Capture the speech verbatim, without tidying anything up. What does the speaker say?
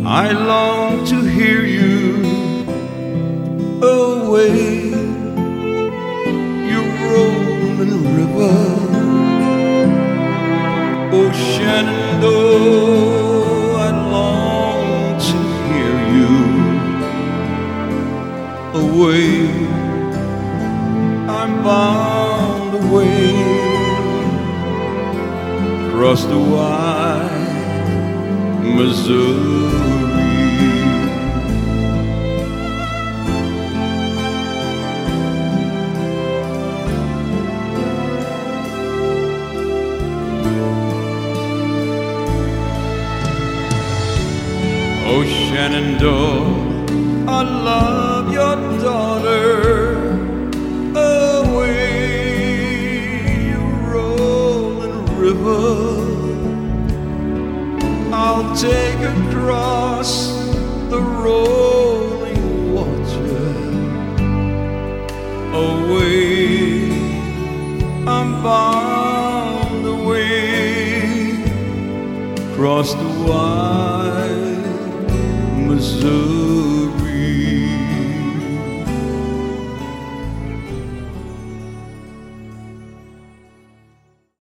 I long to hear you away, you rolling river. Oh, Shenandoah, I long to hear you away. I'm bound away across the wide Missouri. Oh, Shenandoah, I love your daughter. Away, you rolling river, I'll take across the rolling water. Away, I'm bound away across the wide Missouri.